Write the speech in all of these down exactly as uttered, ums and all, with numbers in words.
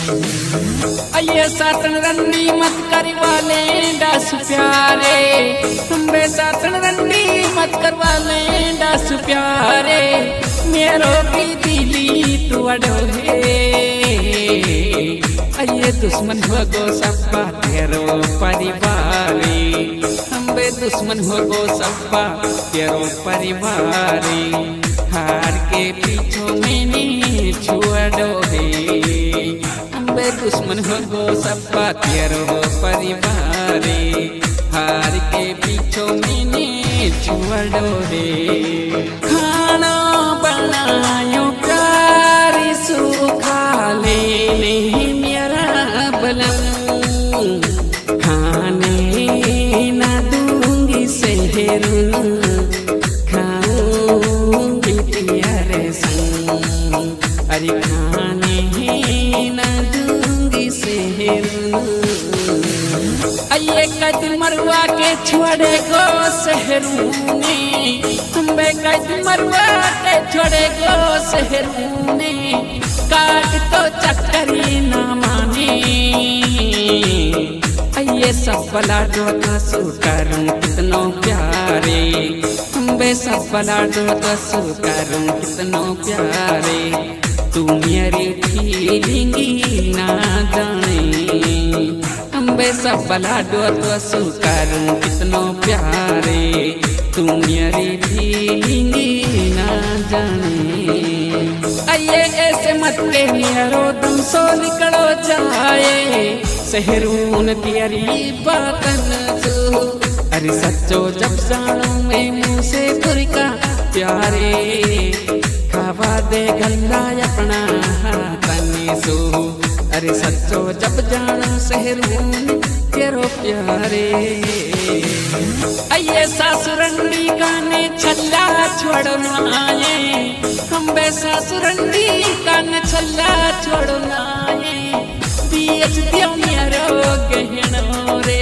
अये सातन रंडी मत करवा ले डास प्यारे, हमरे सातन रंडी मत करवा ले डास प्यारे, मेरो भी दिली तू अडो है। अये दुश्मन हो गो सब्बा तेरो परिवारे, हमरे दुश्मन हो गो सब्बा तेरो परिवारे, हार के पीछो मैंने छुड़ो है। हमरे दुश्मन हो गो सब्बा तेरो परिवारे, हार के पीछो मैंने छुड़ो है। खाना बनायो प्यारी सूखा ले नहीं मेरा बलम, खाने ना दूंगी शहर, खाऊंगी तेरे संग, अरे खाने ना दूंगी शहर। अये कद मरवा के छोड़े गो शहरों ने, हमें कद मरवा के छोड़े गो शहरों ने, काट तो चक्करी ना माने। अये सब बलाडो का सुकरूं कितनो प्यारे, हमें सब बलाडो का सुकरूं कितनो प्यारे, तू मेरी फीलिंगी ना जाने। हमें सब बलाडो का सुकरूं कितनो प्यारे, तू मेरी फीलिंगी ना जाने। अये ऐसे मत के मेरो दम सो निकलो जाए, शहरून तेरी बातन तू, अरे सच्चो जब जानो मैं मुँह से पुरका प्यारे, खावा दे गल्ला अपना तने सो, अरे सच्चो जब जानो शहरून तेरो प्यारे। अये सासुरंडी गाने छल्ला छोड़ो नाये, हम्बे सासुरंडी गाने छल्ला छोड़ो नाये, बीच दियो मेरो गहनो रे।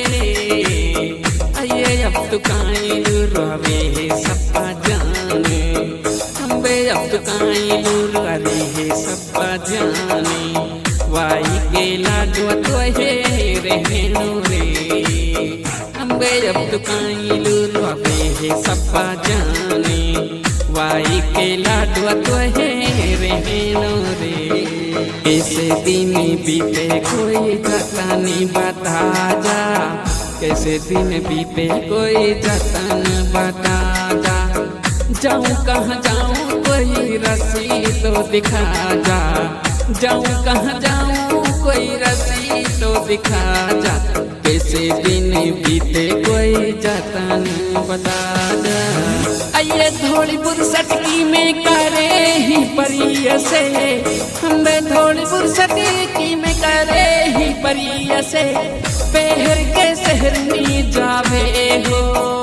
अये अब तो काई रोवे सप्पा जाने, हम्बे अब तो काई रोवे सप्पा जाने, वाई के लाडो तो है रहनो रे। हम्बे अब तो काई रोवे सप्पा जाने, वाई के लाडो तो है रहनो रे। कैसे दिन बीते कोई जतन बता जा, कैसे दिन बीते कोई जतन बता जा, जाऊं कहाँ जाऊं कोई रस्सी तो दिखा जा, जाऊं कहाँ जाऊं कोई रस्सी तो दिखा जा, कैसे दिन बीते कोई जतन बता जा। अये थोड़ी बुरसटकी में करे ही परिय से, हमें थोड़ी बुरसटकी में करे ही परिय से, पहर के शहर में जावे हो।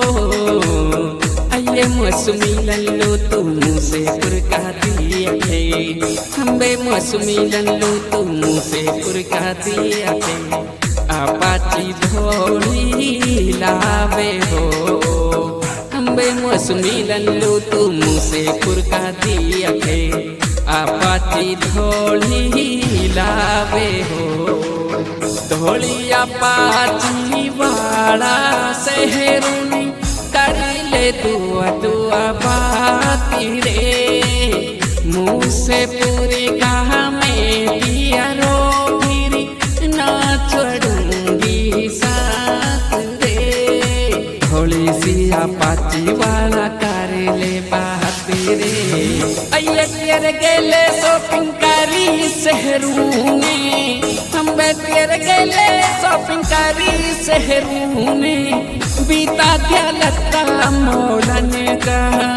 अये मौसमी लल्लो तू मुँह से पुरका दिया थे, हमें मौसमी लल्लो तू मुँह से पुरका दिया थे, आपाची धोली लावे हो। हमें मौसमी लल्लो तू मुँह से पुरका दिया थे, आपाची धोली लावे हो। धोली आपाची वाला शहरुनी कर ले दुआ दुआ बाती रे, मुँह से पूरी कहा में दिया रो फिरी ना छोड़ूंगी साथ रे। थोड़ी सी आपाची वाला कर ले बात रे। अये तेरे गेले शॉपिंग करी शहरों में, हम तेरे गेले शॉपिंग करी शहरों में, बीता क्या लगता मौलन का।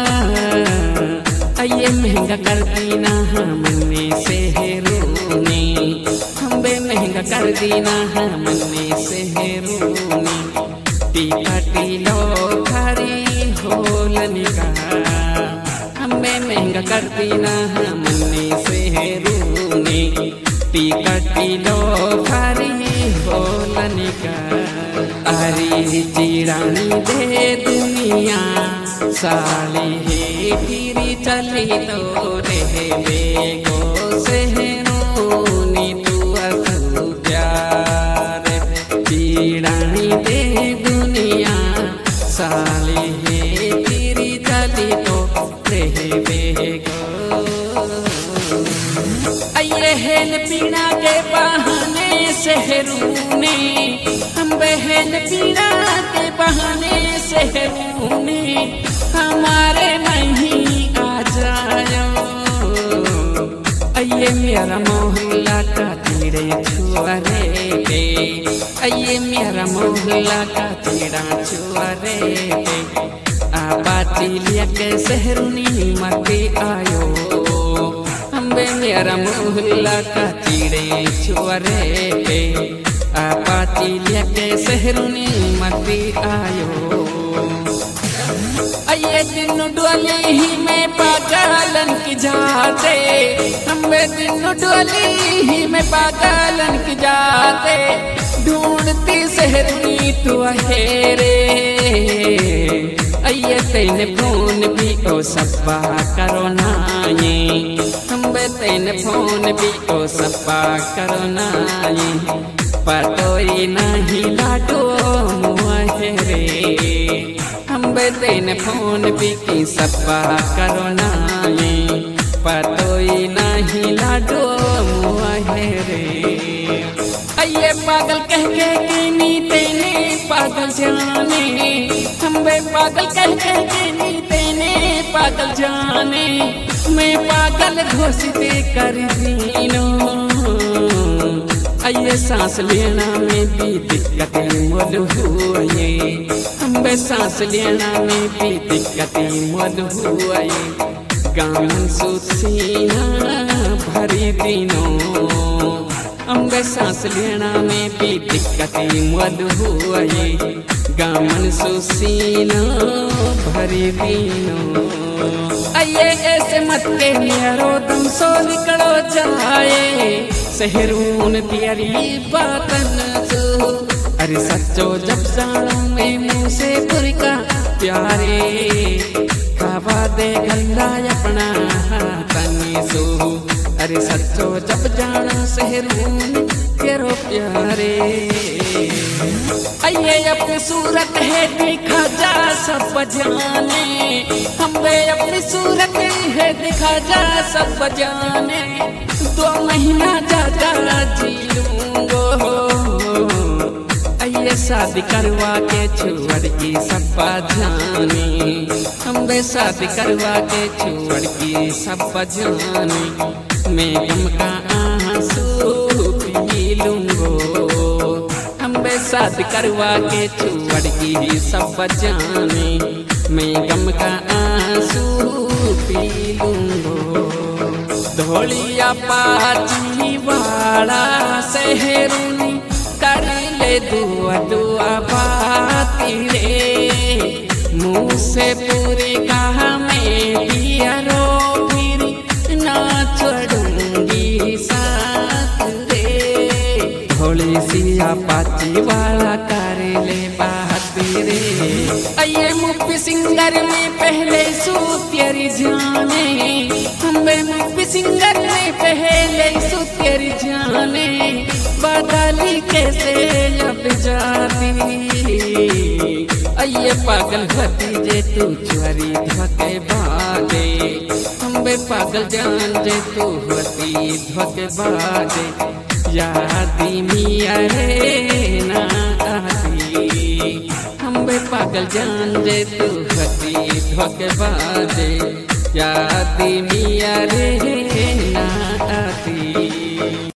अये महंगा कर दीना हमने शहरों ने, हमें महंगा कर दीना हमने शहरों ने, टीका टीलो खरी होलन का, हमें महंगा कर दीना हमने शहरों ने, टीका टीलो खरी होलन का। अरे चिरानी दे दुनिया साली है फिरी चली तो रहे बेगो शहरों नी, तू पीड़ा के बहाने शहरूने, हम बहन पीड़ा के बहाने शहरूने, हमारे नहीं आ जाओ। अये मेरा मोहल्ला का तेरे छुआरे पे, अये मेरा मोहल्ला का तेरा छुआरे पे, आबादी लेके शहरूनी मते आयो। हम्बे मेरा मोहल्ला का तेरे छुआरे पे, आबादी लेके शहरूनी मते आयो। अये दिन डोली ही में पागलन की जाते, हमें दिन डोली ही में पागलन की जाते, ढूंढती शहरनी तू है रे। अये तेने फोन भी ओ सब्बा करो ना ये, हमें तेने फोन भी ओ सब्बा करो ना ये, पतोई नहीं लाडो मुहे रे। हम्बे तेने फोन भी की सब्बा करो ना ये, पतोई नहीं लाडो मुहे रे। अये पागल कह के नी तेने पागल जाने, हम्बे पागल कह के नी तेने पागल जाने, मैं पागल घोषित कर दीनो। अये सांस लेना में भी दिक्कतें मोल हुए, हम्बे सांस लेना में भी दिक्कतें मोल हुए, गामन सुसीना भरी दिनों, हम्बे सांस लेना में भी दिक्कतें मोल हुए, गामन सुसीना भरी दिनों। अये ऐसे मत के मेरो दम सो निकलो जाए, शहरून तेरी बातन सो, अरे सच्चो जब जानो मैं मुँह से पुरका प्यारे, खावा दे गल्ला अपना तनी सो, अरे सच्चो जब जानो शहरून तेरो प्यारे। अये अपनी सूरत है दिखा जा सब जाने, हम्बे अपनी सूरत है दिखा जा सब जाने, दो महीना ज्यादा जी लूंगो। अये शादी करवा के छोड़ की सब जाने, हम्बे शादी करवा के छोड़ की सब जाने, मैं गम का आंसू पी लूंगो। हम्बे शादी करवा के छोड़ की सब जाने, मैं गम का आंसू पी लूंगो। धोलिया पाची वाला शहरूनी कर ले दुआ दुआ बाती रे, मुँह से पूरी कहा मैं दिया रो फिर ना छोड़ूंगी साथ रे। धोली सिया पाची वाला कर ले बात रे। अये मुफ्ती सिंगर में पहले सू तेरी जाने, हम्बे मुफ्ती सिंगर में पहले सू तेरी जाने, बदली कैसे अब जाती। अये पागल भतीजे तू चोरी धोके बाजे, हम्बे पागल जान जे तू होती धोके बाजे, यादी मिया रे ना आती। हम्बे पागल जान जे तू होती धोके बाजे, यादी मिया रे ना आती।